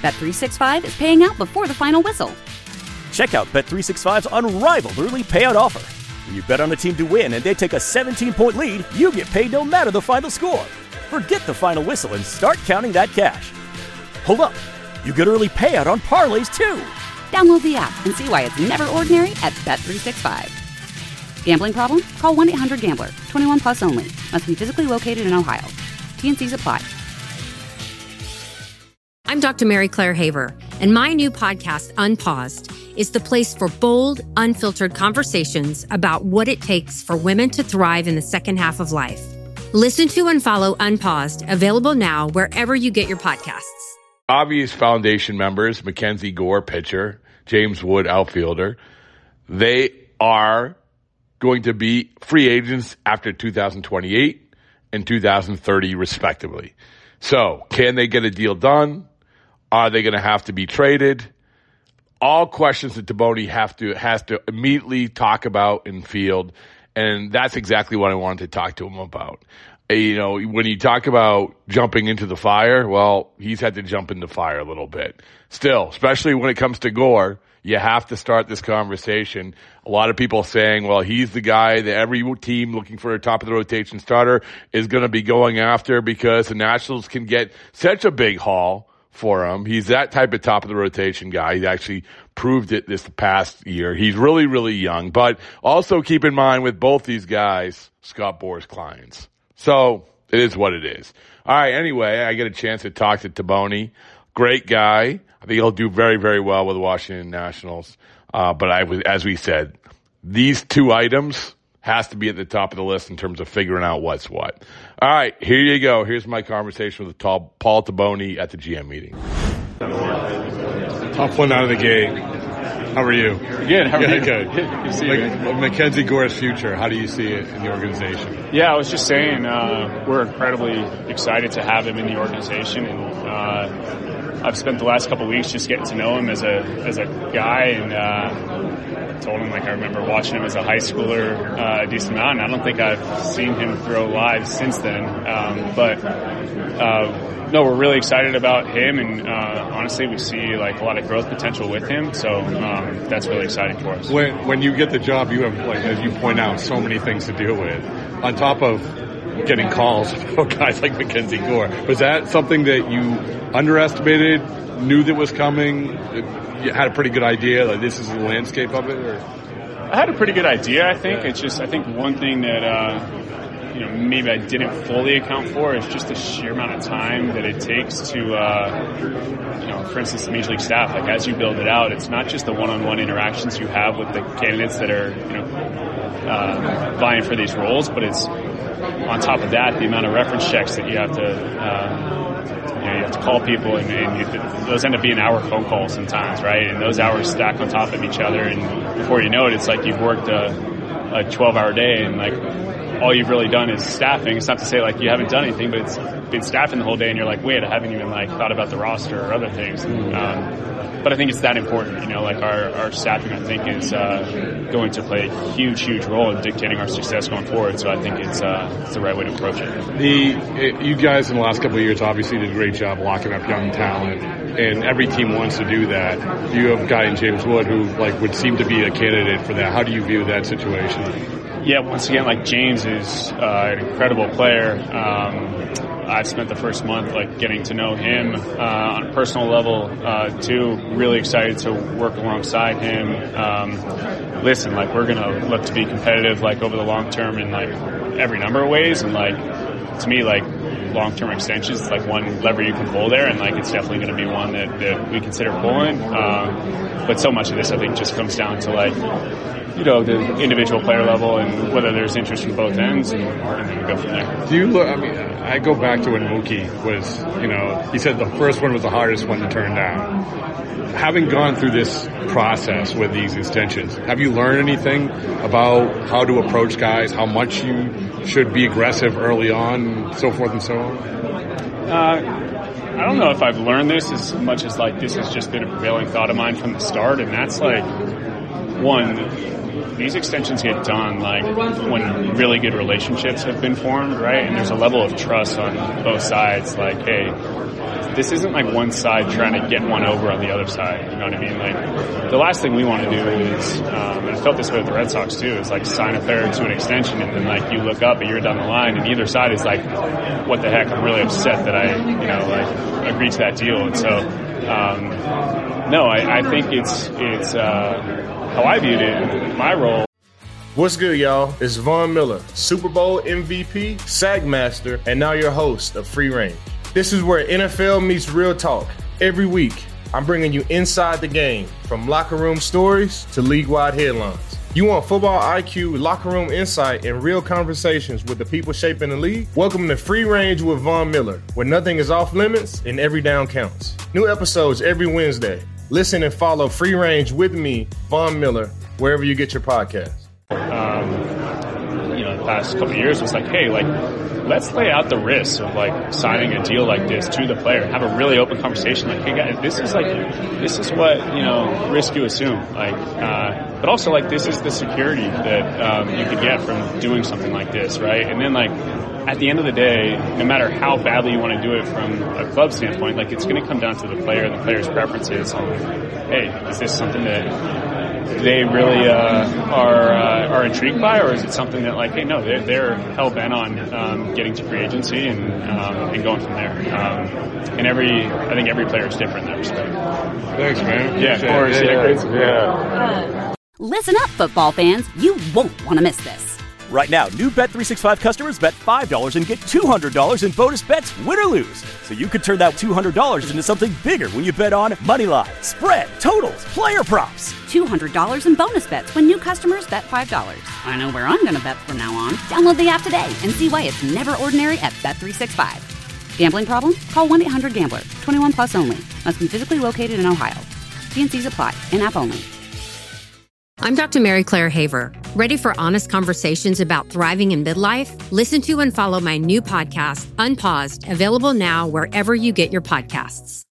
Bet365 is paying out before the final whistle. Check out Bet365's unrivaled early payout offer. When you bet on a team to win and they take a 17-point lead, you get paid no matter the final score. Forget the final whistle and start counting that cash. Hold up. You get early payout on parlays, too. Download the app and see why it's never ordinary at Bet365. Gambling problem? Call 1-800-GAMBLER. 21 plus only. Must be physically located in Ohio. T&Cs apply. I'm Dr. Mary Claire Haver, and my new podcast, Unpaused, is the place for bold, unfiltered conversations about what it takes for women to thrive in the second half of life. Listen to and follow Unpaused, available now wherever you get your podcasts. Obvious Foundation members, Mackenzie Gore, pitcher, James Wood, outfielder, they are going to be free agents after 2028 and 2030, respectively. So, can they get a deal done? Are they going to have to be traded? All questions that Taboni has to immediately talk about and field, and that's exactly what I wanted to talk to him about. You know, when you talk about jumping into the fire, well, he's had to jump into fire a little bit. Still, especially when it comes to Gore, you have to start this conversation. A lot of people saying, well, he's the guy that every team looking for a top-of-the-rotation starter is going to be going after because the Nationals can get such a big haul for him. He's that type of top-of-the-rotation guy. He actually proved it this past year. He's really, really young. But also keep in mind with both these guys, Scott Boras clients. So it is what it is. All right, anyway, I get a chance to talk to Taboni. Great guy. I think he'll do very, very well with the Washington Nationals. But as we said, these two items has to be at the top of the list in terms of figuring out what's what. All right, here you go. Here's my conversation with Paul Taboni at the GM meeting. Tough one out of the gate. How are you? Good. How are you? Good. Good to see you. Mackenzie Gore's future, how do you see it in the organization? Yeah, I was just saying we're incredibly excited to have him in the organization, and I've spent the last couple of weeks just getting to know him as a guy, and told him, like, I remember watching him as a high schooler a decent amount, and I don't think I've seen him throw live since then. No, we're really excited about him, and honestly, we see like a lot of growth potential with him. So that's really exciting for us. When you get the job, you have, like, as you point out, so many things to deal with. On top of getting calls about guys like Mackenzie Gore, was that something that you underestimated, knew that was coming? You had a pretty good idea that this is the landscape of it? Or? I had a pretty good idea. I think it's just, I think one thing that maybe I didn't fully account for is just the sheer amount of time that it takes to, for instance, the Major League staff. Like, as you build it out, it's not just the one-on-one interactions you have with the candidates that are, vying for these roles, but it's on top of that, the amount of reference checks that you have to, you have to call people, and those end up being hour phone calls sometimes, right? And those hours stack on top of each other, and before you know it, it's like you've worked a 12-hour day, and like, all you've really done is staffing. It's not to say like you haven't done anything, but it's been staffing the whole day, and you're like, wait, I haven't even like thought about the roster or other things. But I think it's that important. Like our staffing, I think, is going to play a huge, huge role in dictating our success going forward. So I think it's the right way to approach it. You guys in the last couple of years obviously did a great job locking up young talent, and every team wants to do that. You have a guy in James Wood who would seem to be a candidate for that. How do you view that situation? Yeah, once again, James is an incredible player. I've spent the first month getting to know him on a personal level too. Really excited to work alongside him. We're gonna look to be competitive over the long term in every number of ways, and to me long-term extensions is one lever you can pull there, and it's definitely going to be one that we consider pulling. But so much of this, I think, just comes down to the individual player level and whether there's interest from both ends, and then we go from there. Do you look? I mean, I go back to when Mookie was. He said the first one was the hardest one to turn down. Having gone through this process with these extensions, have you learned anything about how to approach guys, how much you should be aggressive early on, so forth and so on? I don't know if I've learned this as much as this has just been a prevailing thought of mine from the start, and that's one, these extensions get done when really good relationships have been formed, right? And there's a level of trust on both sides, hey, this isn't like one side trying to get one over on the other side. You know what I mean? Like, the last thing we want to do is, and I felt this way with the Red Sox too, is like sign a player to an extension and then like you look up a year down the line and either side is like, what the heck, I'm really upset that I, agreed to that deal. And so, no, I think it's how I viewed it, my role. What's good, y'all? It's Von Miller, Super Bowl MVP, Sack Master, and now your host of Free Range. This is where NFL meets real talk. Every week, I'm bringing you inside the game, from locker room stories to league-wide headlines. You want football IQ, locker room insight, and real conversations with the people shaping the league? Welcome to Free Range with Von Miller, where nothing is off limits and every down counts. New episodes every Wednesday. Listen and follow Free Range with me, Von Miller, wherever you get your podcasts. The past couple of years was like, hey, like, let's lay out the risks of like signing a deal like this to the player. Have a really open conversation. Like, hey guys, this is what, risk you assume. Like, but also like this is the security that you could get from doing something like this, right? And then like at the end of the day, no matter how badly you want to do it from a club standpoint, like it's going to come down to the player and the player's preferences. Hey, is this something that they really are intrigued by, or is it something that like, hey, no, they're hell bent on getting to free agency and going from there. And I think every player is different in that respect. Thanks, man. Yeah, of course. Yeah. Listen up, football fans. You won't want to miss this. Right now, new Bet365 customers bet $5 and get $200 in bonus bets, win or lose. So you could turn that $200 into something bigger when you bet on money line, spread, totals, player props. $200 in bonus bets when new customers bet $5. I know where I'm going to bet from now on. Download the app today and see why it's never ordinary at Bet365. Gambling problem? Call 1-800-GAMBLER. 21 plus only. Must be physically located in Ohio. T&Cs apply. In-app only. I'm Dr. Mary Claire Haver. Ready for honest conversations about thriving in midlife? Listen to and follow my new podcast, Unpaused, available now wherever you get your podcasts.